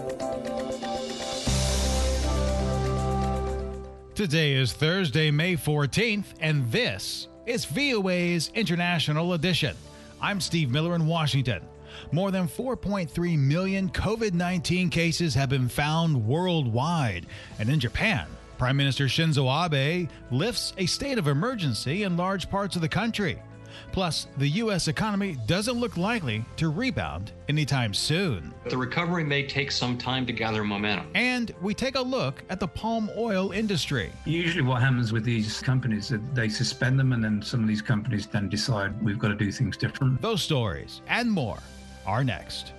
Today is Thursday, May 14th, and this is VOA's International Edition. I'm Steve Miller in Washington. More than 4.3 million COVID-19 cases have been found worldwide. And in Japan, Prime Minister Shinzo Abe lifts a state of emergency in large parts of the country. Plus, the U.S. economy doesn't look likely to rebound anytime soon. The recovery may take some time to gather momentum. And we take a look at the palm oil industry. Usually what happens with these companies is they suspend them, and then some of these companies then decide we've got to do things different. Those stories and more are next.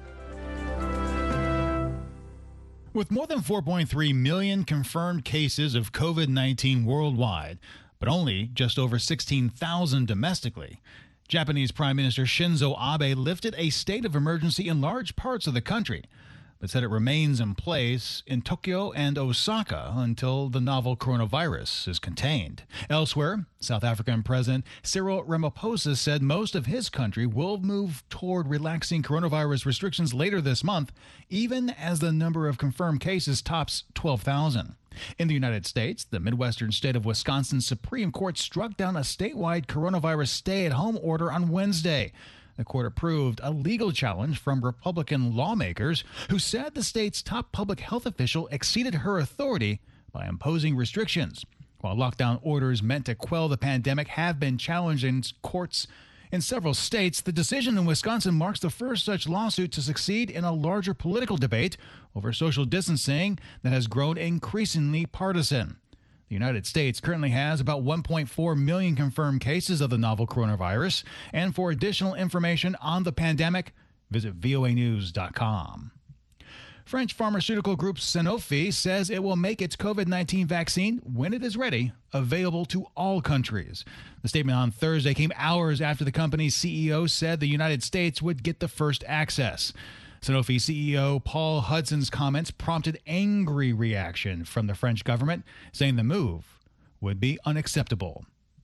With more than 4.3 million confirmed cases of COVID-19 worldwide, but only just over 16,000 domestically, Japanese Prime Minister Shinzo Abe lifted a state of emergency in large parts of the country, but said it remains in place in Tokyo and Osaka until the novel coronavirus is contained. Elsewhere, South African President Cyril Ramaphosa said most of his country will move toward relaxing coronavirus restrictions later this month, even as the number of confirmed cases tops 12,000. In the United States, the Midwestern state of Wisconsin Supreme Court struck down a statewide coronavirus stay-at-home order on Wednesday. The court approved a legal challenge from Republican lawmakers who said the state's top public health official exceeded her authority by imposing restrictions. While lockdown orders meant to quell the pandemic have been challenged in courts in several states, the decision in Wisconsin marks the first such lawsuit to succeed in a larger political debate over social distancing that has grown increasingly partisan. The United States currently has about 1.4 million confirmed cases of the novel coronavirus. And for additional information on the pandemic, visit voanews.com. French pharmaceutical group Sanofi says it will make its COVID-19 vaccine, when it is ready, available to all countries. The statement on Thursday came hours after the company's CEO said the United States would get the first access. Sanofi CEO Paul Hudson's comments prompted angry reaction from the French government, saying the move would be unacceptable.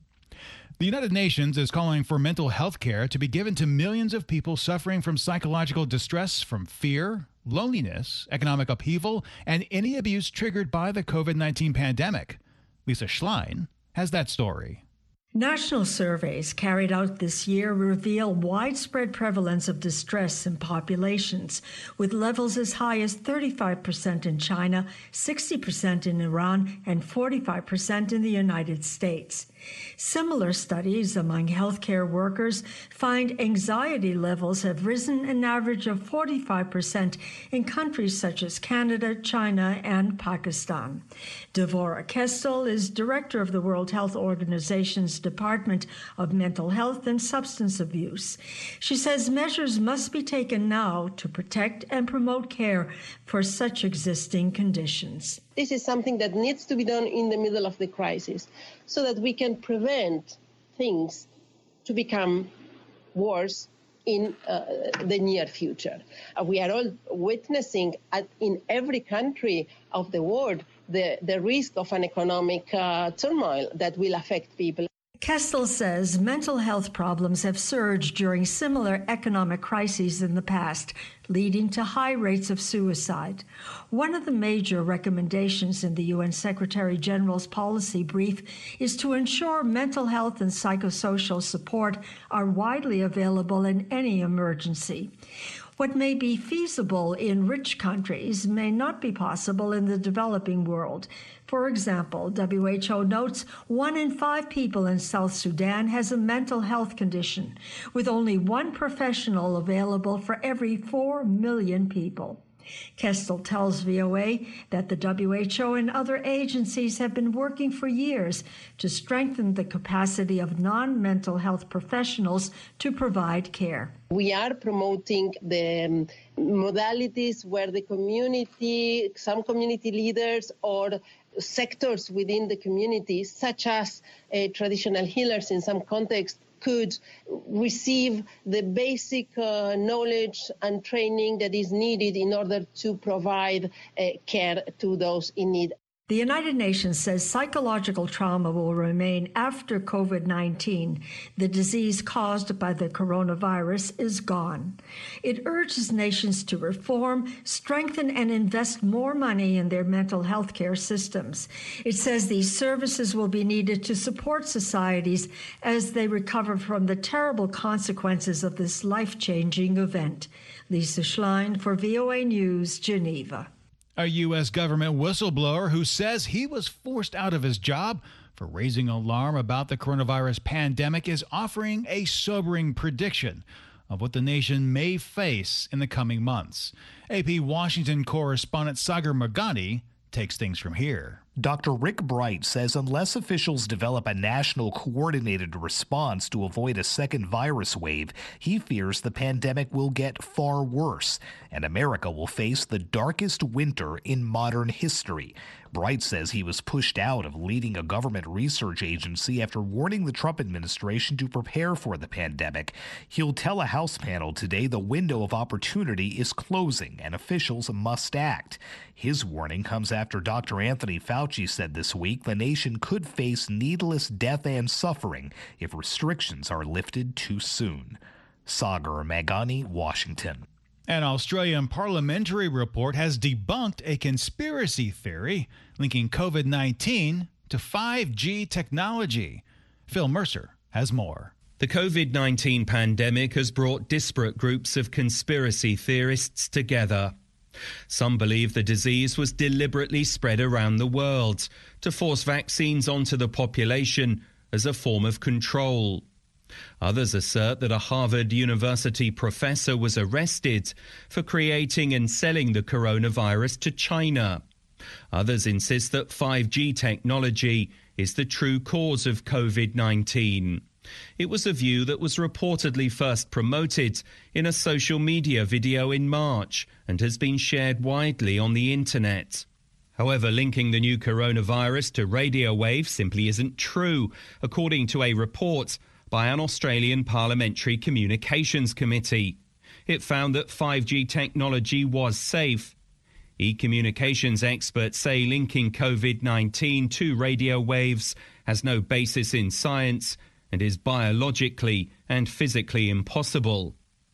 The United Nations is calling for mental health care to be given to millions of people suffering from psychological distress from fear, loneliness, economic upheaval, and any abuse triggered by the COVID-19 pandemic. Lisa Schlein has that story. National surveys carried out this year reveal widespread prevalence of distress in populations, with levels as high as 35% in China, 60% in Iran, and 45% in the United States. Similar studies among healthcare workers find anxiety levels have risen an average of 45% in countries such as Canada, China, and Pakistan. Devorah Kestel is director of the World Health Organization's Department of Mental Health and Substance Abuse. She says measures must be taken now to protect and promote care for such existing conditions. This is something that needs to be done in the middle of the crisis so that we can prevent things to become worse in the near future. We are all witnessing in every country of the world the risk of an economic turmoil that will affect people. Kestel says mental health problems have surged during similar economic crises in the past, leading to high rates of suicide. One of the major recommendations in the UN Secretary General's policy brief is to ensure mental health and psychosocial support are widely available in any emergency. What may be feasible in rich countries may not be possible in the developing world. For example, WHO notes 1 in 5 people in South Sudan has a mental health condition, with only one professional available for every 4 million people. Kestel tells VOA that the WHO and other agencies have been working for years to strengthen the capacity of non-mental health professionals to provide care. We are promoting the modalities where the community, some community leaders or sectors within the community, such as traditional healers in some contexts, could receive the basic knowledge and training that is needed in order to provide care to those in need. The United Nations says psychological trauma will remain after COVID-19. The disease caused by the coronavirus is gone. It urges nations to reform, strengthen, and invest more money in their mental health care systems. It says these services will be needed to support societies as they recover from the terrible consequences of this life-changing event. Lisa Schlein for VOA News, Geneva. A U.S. government whistleblower who says he was forced out of his job for raising alarm about the coronavirus pandemic is offering a sobering prediction of what the nation may face in the coming months. AP Washington correspondent Sagar Meghani takes things from here. Dr. Rick Bright says unless officials develop a national coordinated response to avoid a second virus wave, he fears the pandemic will get far worse and America will face the darkest winter in modern history. Bright says he was pushed out of leading a government research agency after warning the Trump administration to prepare for the pandemic. He'll tell a House panel today the window of opportunity is closing and officials must act. His warning comes after Dr. Anthony Fauci said this week the nation could face needless death and suffering if restrictions are lifted too soon. Sagar Meghani, Washington. An Australian parliamentary report has debunked a conspiracy theory linking COVID-19 to 5G technology. Phil Mercer has more. The COVID-19 pandemic has brought disparate groups of conspiracy theorists together. Some believe the disease was deliberately spread around the world to force vaccines onto the population as a form of control. Others assert that a Harvard University professor was arrested for creating and selling the coronavirus to China. Others insist that 5G technology is the true cause of COVID-19. It was a view that was reportedly first promoted in a social media video in March and has been shared widely on the internet. However, linking the new coronavirus to radio waves simply isn't true, according to a report by an Australian Parliamentary Communications Committee. It found that 5G technology was safe. E-communications experts say linking COVID-19 to radio waves has no basis in science and is biologically and physically impossible.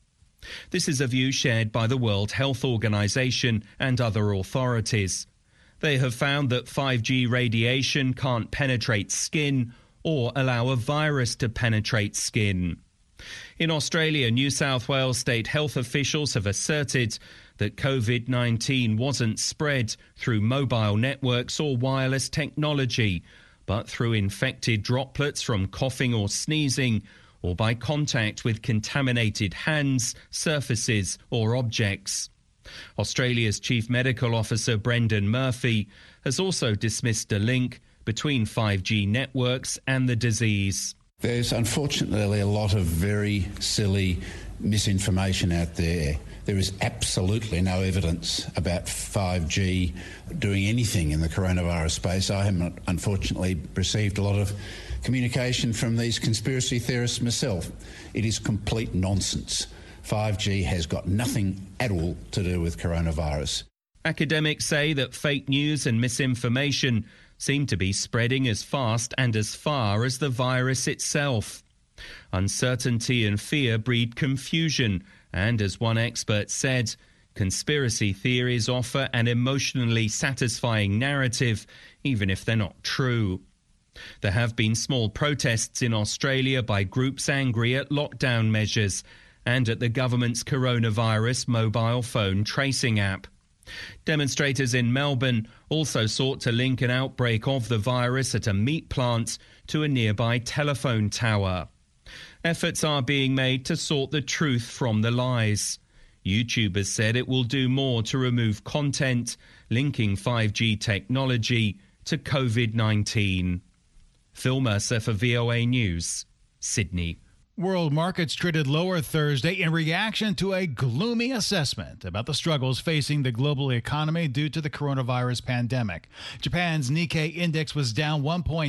This is a view shared by the World Health Organization and other authorities. They have found that 5G radiation can't penetrate skin or allow a virus to penetrate skin. In Australia, New South Wales state health officials have asserted that COVID-19 wasn't spread through mobile networks or wireless technology, but through infected droplets from coughing or sneezing, or by contact with contaminated hands, surfaces or objects. Australia's Chief Medical Officer Brendan Murphy has also dismissed a link between 5G networks and the disease. There's unfortunately a lot of very silly misinformation out there. There is absolutely no evidence about 5G doing anything in the coronavirus space. I haven't, unfortunately, received a lot of communication from these conspiracy theorists myself. It is complete nonsense. 5G has got nothing at all to do with coronavirus. Academics say that fake news and misinformation seem to be spreading as fast and as far as the virus itself. Uncertainty and fear breed confusion, and as one expert said, conspiracy theories offer an emotionally satisfying narrative, even if they're not true. There have been small protests in Australia by groups angry at lockdown measures and at the government's coronavirus mobile phone tracing app. Demonstrators in Melbourne also sought to link an outbreak of the virus at a meat plant to a nearby telephone tower. Efforts are being made to sort the truth from the lies. YouTube has said it will do more to remove content linking 5G technology to COVID-19. Phil Mercer for VOA News, Sydney. World markets traded lower Thursday in reaction to a gloomy assessment about the struggles facing the global economy due to the coronavirus pandemic. Japan's Nikkei index was down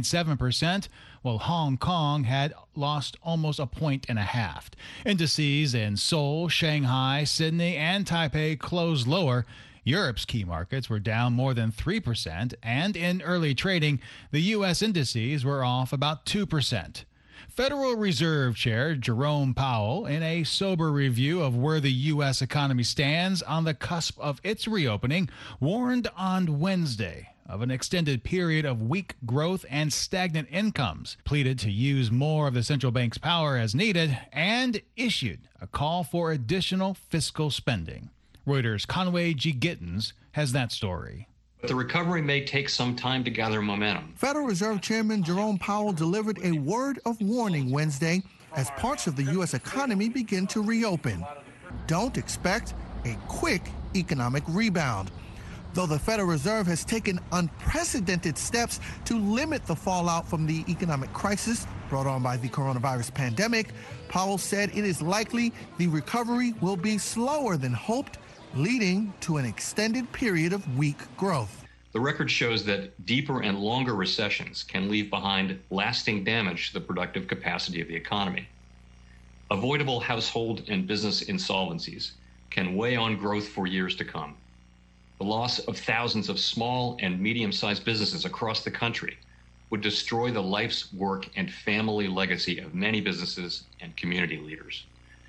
1.7%, while Hong Kong had lost almost 1.5 points. Indices in Seoul, Shanghai, Sydney, and Taipei closed lower Europe's key markets were down more than 3%, and in early trading, the U.S. indices were off about 2%. Federal Reserve Chair Jerome Powell, in a sober review of where the U.S. economy stands on the cusp of its reopening, warned on Wednesday of an extended period of weak growth and stagnant incomes, pleaded to use more of the central bank's power as needed, and issued a call for additional fiscal spending. Reuters' Conway G. Gittins has that story. But the recovery may take some time to gather momentum. Federal Reserve Chairman Jerome Powell delivered a word of warning Wednesday as parts of the U.S. economy begin to reopen. Don't expect a quick economic rebound. Though the Federal Reserve has taken unprecedented steps to limit the fallout from the economic crisis brought on by the coronavirus pandemic, Powell said it is likely the recovery will be slower than hoped, leading to an extended period of weak growth. The record shows that deeper and longer recessions can leave behind lasting damage to the productive capacity of the economy. Avoidable household and business insolvencies can weigh on growth for years to come. The loss of thousands of small and medium-sized businesses across the country would destroy the life's work and family legacy of many businesses and community leaders,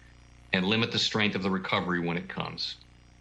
and limit the strength of the recovery when it comes.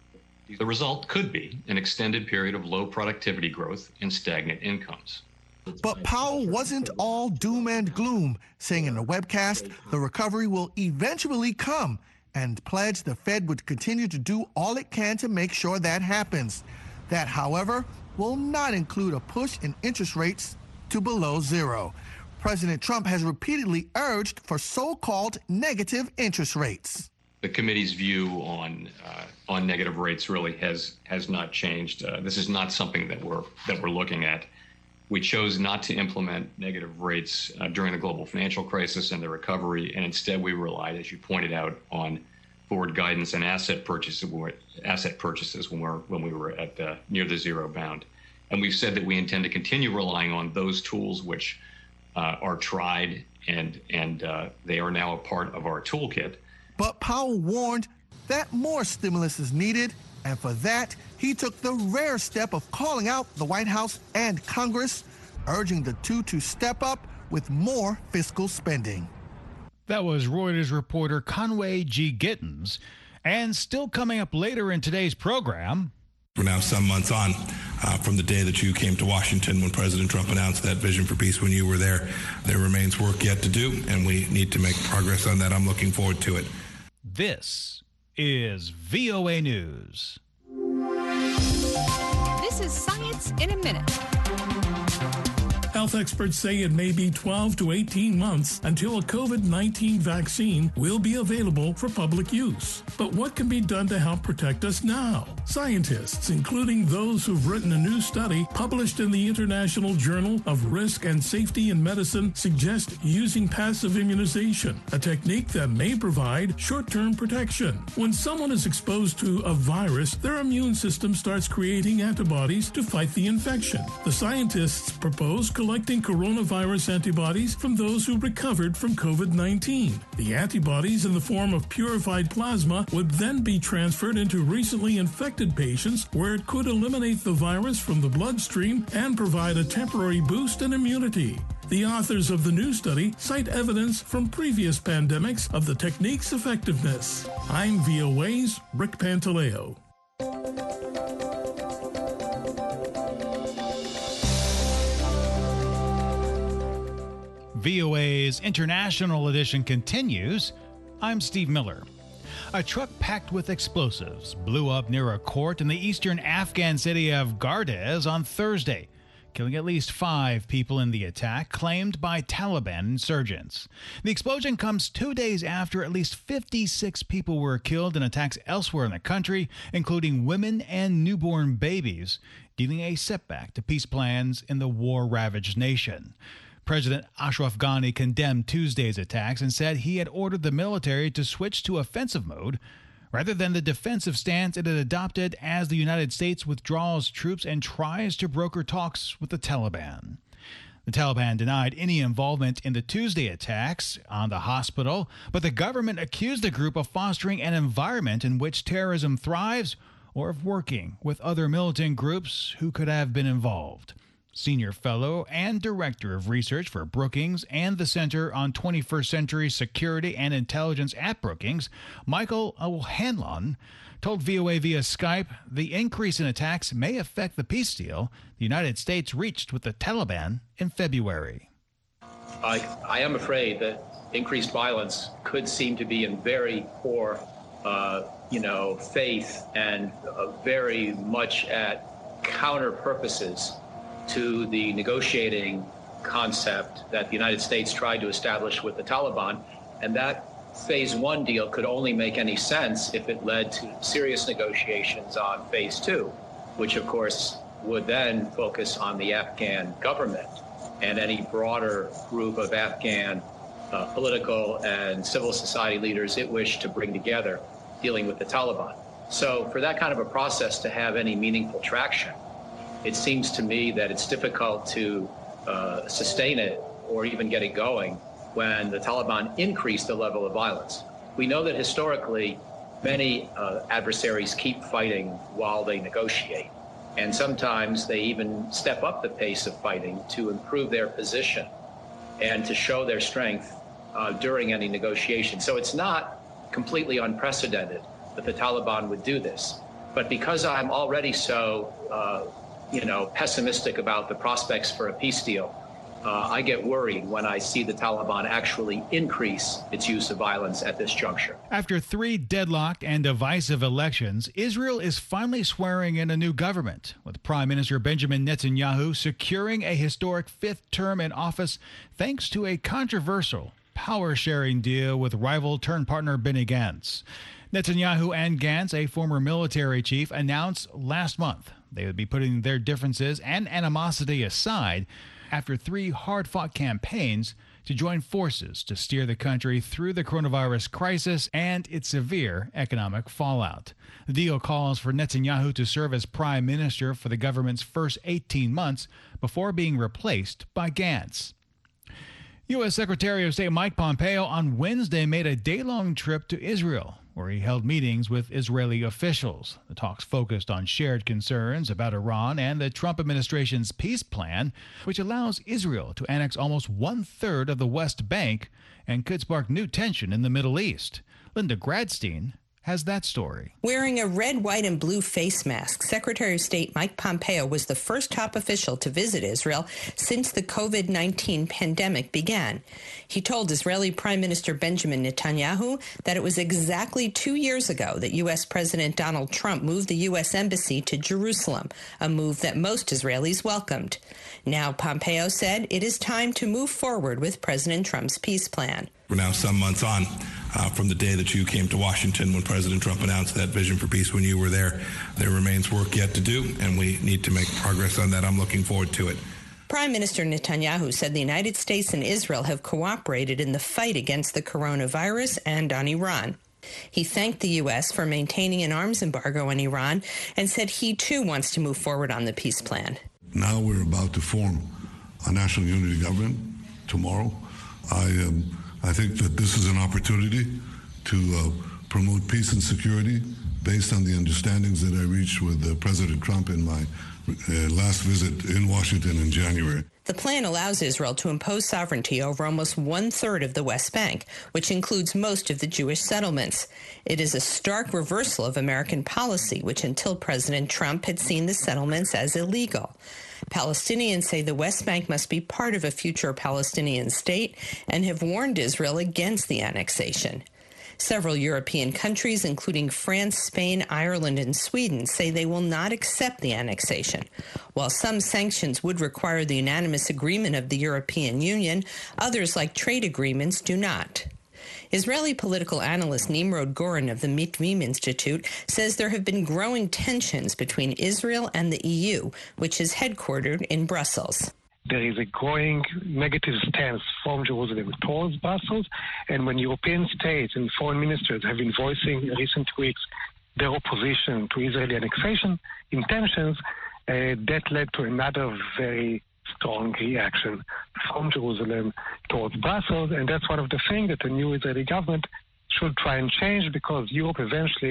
The result could be an extended period of low productivity growth and stagnant incomes. But Powell wasn't all doom and gloom, saying in a webcast the recovery will eventually come, and pledged the Fed would continue to do all it can to make sure that happens. That, however, will not include a push in interest rates to below zero. President Trump has repeatedly urged for so-called negative interest rates. The committee's view on negative rates really has not changed. This is not something that we're looking at. We chose not to implement negative rates during the global financial crisis and the recovery, and instead we relied, as you pointed out, on forward guidance and asset purchases when we were at near the zero bound. And we've said that we intend to continue relying on those tools which are tried and they are now a part of our toolkit. But Powell warned that more stimulus is needed, and for that, he took the rare step of calling out the White House and Congress, urging the two to step up with more fiscal spending. That was Reuters reporter Conway G. Gittins. And still coming up later in today's program, we're now some months on from the day that you came to Washington when President Trump announced that vision for peace when you were there. There remains work yet to do, and we need to make progress on that. I'm looking forward to it. This is VOA News. This is Science in a Minute. Health experts say it may be 12 to 18 months until a COVID-19 vaccine will be available for public use. But what can be done to help protect us now? Scientists, including those who've written a new study published in the International Journal of Risk and Safety in Medicine, suggest using passive immunization, a technique that may provide short-term protection. When someone is exposed to a virus, their immune system starts creating antibodies to fight the infection. The scientists propose collecting coronavirus antibodies from those who recovered from COVID-19. The antibodies in the form of purified plasma would then be transferred into recently infected patients, where it could eliminate the virus from the bloodstream and provide a temporary boost in immunity. The authors of the new study cite evidence from previous pandemics of the technique's effectiveness. I'm VOA's Rick Pantaleo. VOA's International Edition continues. I'm Steve Miller. A truck packed with explosives blew up near a court in the eastern Afghan city of Gardez on Thursday, killing at least 5 people in the attack claimed by Taliban insurgents. The explosion comes 2 days after at least 56 people were killed in attacks elsewhere in the country, including women and newborn babies, dealing a setback to peace plans in the war-ravaged nation. President Ashraf Ghani condemned Tuesday's attacks and said he had ordered the military to switch to offensive mode rather than the defensive stance it had adopted as the United States withdraws troops and tries to broker talks with the Taliban. The Taliban denied any involvement in the Tuesday attacks on the hospital, but the government accused the group of fostering an environment in which terrorism thrives or of working with other militant groups who could have been involved. Senior Fellow and Director of Research for Brookings and the Center on 21st Century Security and Intelligence at Brookings, Michael O'Hanlon, told VOA via Skype the increase in attacks may affect the peace deal the United States reached with the Taliban in February. I am afraid that increased violence could seem to be in very poor, faith and very much at counter purposes to the negotiating concept that the United States tried to establish with the Taliban. And that phase one deal could only make any sense if it led to serious negotiations on phase two, which of course would then focus on the Afghan government and any broader group of Afghan political and civil society leaders it wished to bring together dealing with the Taliban. So for that kind of a process to have any meaningful traction, it seems to me that it's difficult to sustain it or even get it going when the Taliban increased the level of violence. We know that historically, many adversaries keep fighting while they negotiate. And sometimes they even step up the pace of fighting to improve their position and to show their strength during any negotiation. So it's not completely unprecedented that the Taliban would do this. But because I'm already so pessimistic about the prospects for a peace deal, I get worried when I see the Taliban actually increase its use of violence at this juncture. After 3 deadlocked and divisive elections, Israel is finally swearing in a new government, with Prime Minister Benjamin Netanyahu securing a historic 5th term in office thanks to a controversial power-sharing deal with rival-turned-partner Benny Gantz. Netanyahu and Gantz, a former military chief, announced last month they would be putting their differences and animosity aside after 3 hard-fought campaigns to join forces to steer the country through the coronavirus crisis and its severe economic fallout. The deal calls for Netanyahu to serve as prime minister for the government's first 18 months before being replaced by Gantz. U.S. Secretary of State Mike Pompeo on Wednesday made a day-long trip to Israel, where he held meetings with Israeli officials. The talks focused on shared concerns about Iran and the Trump administration's peace plan, which allows Israel to annex almost 1/3 of the West Bank and could spark new tension in the Middle East. Linda Gradstein has that story. Wearing a red, white, and blue face mask, Secretary of State Mike Pompeo was the first top official to visit Israel since the COVID-19 pandemic began. He told Israeli Prime Minister Benjamin Netanyahu that it was exactly 2 years ago that U.S. President Donald Trump moved the U.S. Embassy to Jerusalem, a move that most Israelis welcomed. Now, Pompeo said it is time to move forward with President Trump's peace plan. We're now some months on from the day that you came to Washington when President Trump announced that vision for peace when you were there. There remains work yet to do, and we need to make progress on that. I'm looking forward to it. Prime Minister Netanyahu said the United States and Israel have cooperated in the fight against the coronavirus and on Iran. He thanked the U.S. for maintaining an arms embargo on Iran and said he, too, wants to move forward on the peace plan. Now we're about to form a national unity government tomorrow. I think that this is an opportunity to promote peace and security based on the understandings that I reached with President Trump in my last visit in Washington in January. The plan allows Israel to impose sovereignty over almost 1/3 of the West Bank, which includes most of the Jewish settlements. It is a stark reversal of American policy, which until President Trump had seen the settlements as illegal. Palestinians say the West Bank must be part of a future Palestinian state and have warned Israel against the annexation. Several European countries, including France, Spain, Ireland, and Sweden, say they will not accept the annexation. While some sanctions would require the unanimous agreement of the European Union, others, like trade agreements, do not. Israeli political analyst Nimrod Goren of the Mitvim Institute says there have been growing tensions between Israel and the EU, which is headquartered in Brussels. There is a growing negative stance from Jerusalem towards Brussels, and when European states and foreign ministers have been voicing in recent weeks their opposition to Israeli annexation intentions, that led to another very strong reaction from Jerusalem towards Brussels, and that's one of the things that the new Israeli government should try and change, because Europe eventually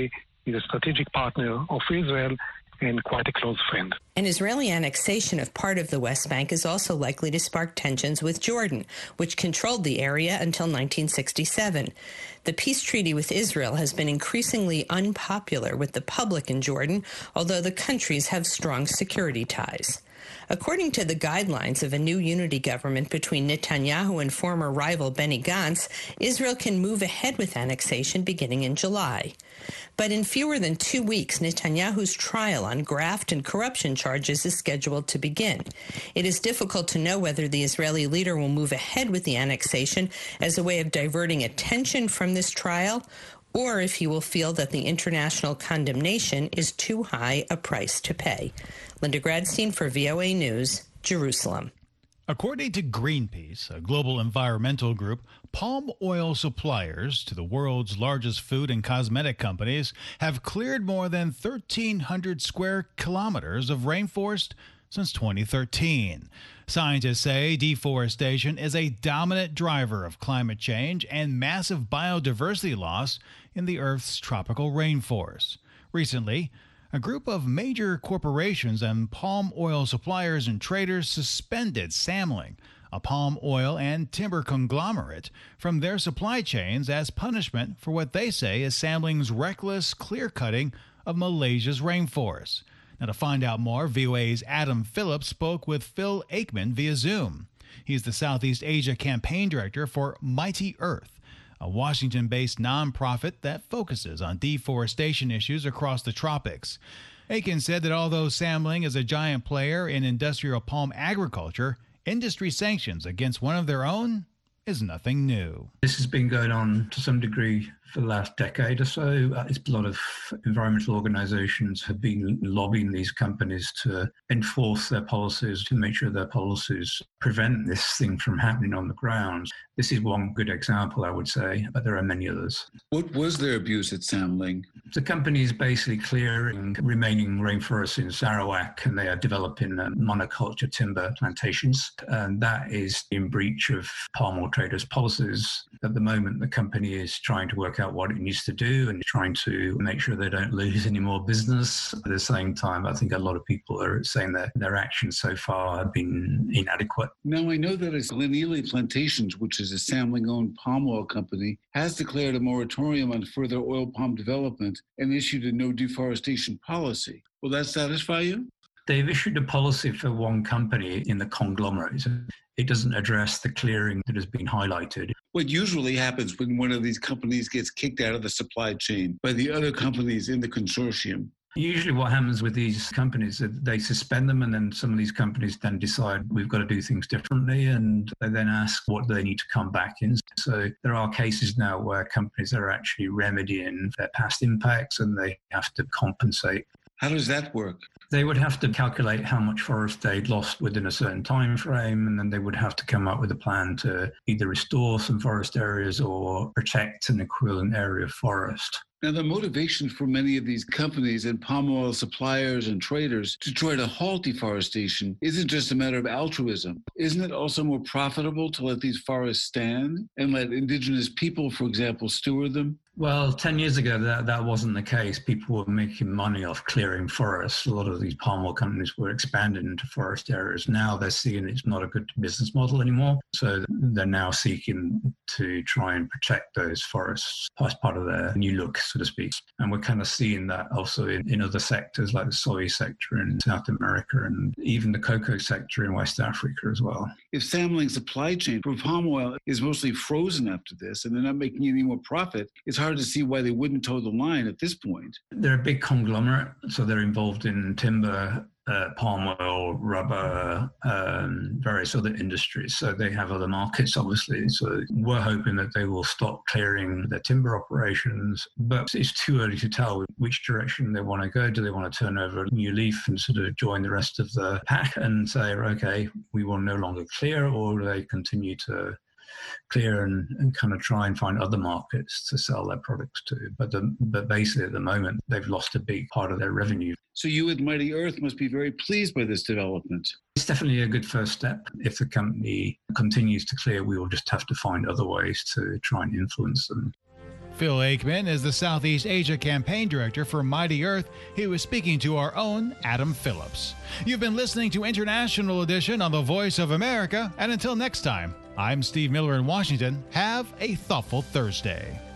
is a strategic partner of Israel and quite a close friend. An Israeli annexation of part of the West Bank is also likely to spark tensions with Jordan, which controlled the area until 1967. The peace treaty with Israel has been increasingly unpopular with the public in Jordan, although the countries have strong security ties. According to the guidelines of a new unity government between Netanyahu and former rival Benny Gantz, Israel can move ahead with annexation beginning in July. But in fewer than 2 weeks, Netanyahu's trial on graft and corruption charges is scheduled to begin. It is difficult to know whether the Israeli leader will move ahead with the annexation as a way of diverting attention from this trial, or if he will feel that the international condemnation is too high a price to pay. Linda Gradstein for VOA News, Jerusalem. According to Greenpeace, a global environmental group, palm oil suppliers to the world's largest food and cosmetic companies have cleared more than 1,300 square kilometers of rainforest since 2013. Scientists say deforestation is a dominant driver of climate change and massive biodiversity loss in the Earth's tropical rainforests. Recently, a group of major corporations and palm oil suppliers and traders suspended Samling, a palm oil and timber conglomerate, from their supply chains as punishment for what they say is Samling's reckless clear-cutting of Malaysia's rainforests. Now, to find out more, VOA's Adam Phillips spoke with Phil Aikman via Zoom. He's the Southeast Asia campaign director for Mighty Earth, a Washington-based nonprofit that focuses on deforestation issues across the tropics. Aiken said that although Samling is a giant player in industrial palm agriculture, industry sanctions against one of their own is nothing new. This has been going on to some degree for the last decade or so. A lot of environmental organizations have been lobbying these companies to enforce their policies, to make sure their policies prevent this thing from happening on the ground. This is one good example, I would say, but there are many others. What was their abuse at Samling? The company is basically clearing remaining rainforests in Sarawak, and they are developing monoculture timber plantations. And that is in breach of palm oil traders' policies. At the moment, the company is trying to work out what it needs to do and trying to make sure they don't lose any more business. At the same time, I think a lot of people are saying that their actions so far have been inadequate. Now, I know that Glenealy Plantations, which is a Samling-owned palm oil company, has declared a moratorium on further oil palm development and issued a no deforestation policy. Will that satisfy you? They've issued a policy for one company in the conglomerate. It doesn't address the clearing that has been highlighted. What usually happens when one of these companies gets kicked out of the supply chain by the other companies in the consortium? Usually what happens with these companies is they suspend them, and then some of these companies then decide we've got to do things differently, and they then ask what they need to come back in. So there are cases now where companies are actually remedying their past impacts and they have to compensate. How does that work? They would have to calculate how much forest they'd lost within a certain time frame, and then they would have to come up with a plan to either restore some forest areas or protect an equivalent area of forest. Now, the motivation for many of these companies and palm oil suppliers and traders to try to halt deforestation isn't just a matter of altruism. Isn't it also more profitable to let these forests stand and let indigenous people, for example, steward them? Well, 10 years ago, that wasn't the case. People were making money off clearing forests. A lot of these palm oil companies were expanding into forest areas. Now they're seeing it's not a good business model anymore. So they're now seeking to try and protect those forests as part of their new look, so to speak. And we're kind of seeing that also in other sectors like the soy sector in South America and even the cocoa sector in West Africa as well. If Samling's supply chain for palm oil is mostly frozen after this and they're not making any more profit, it's hard to see why they wouldn't toe the line at this point. They're a big conglomerate, so they're involved in timber, palm oil, rubber, various other industries. So they have other markets, obviously. So we're hoping that they will stop clearing their timber operations, but it's too early to tell which direction they want to go. Do they want to turn over a new leaf and sort of join the rest of the pack and say, okay, we will no longer clear, or do they continue to clear and kind of try and find other markets to sell their products to? But basically at the moment, they've lost a big part of their revenue. So you at Mighty Earth must be very pleased by this development. It's definitely a good first step. If the company continues to clear, we will just have to find other ways to try and influence them. Phil Aikman is the Southeast Asia Campaign Director for Mighty Earth. He was speaking to our own Adam Phillips. You've been listening to International Edition on the Voice of America, and until next time, I'm Steve Miller in Washington. Have a thoughtful Thursday.